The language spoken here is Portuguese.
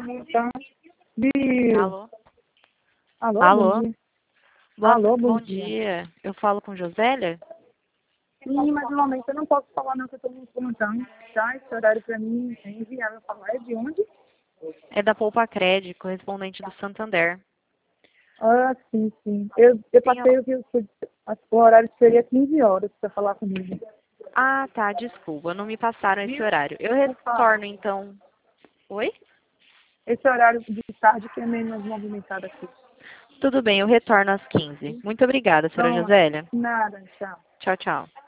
Tá? De... Alô? Alô, Alô? bom dia. Alô, Bom bom dia. dia. Eu falo com Josélia? Sim, mas no momento eu não posso falar não, que eu estou no plantão, tá? Esse horário para mim é inviável falar. É de onde? É da Poupa Cred, correspondente do Santander. Ah, sim, sim. Eu Tem passei o horário seria 15 horas para falar comigo. Ah, tá, desculpa, não me passaram esse Viu? horário. Eu Por favor. retorno então. Oi? Esse horário de tarde que é menos movimentado aqui. Tudo bem, eu retorno às 15. Muito obrigada, senhora Pronto. Josélia. Nada, tchau. Tchau, tchau.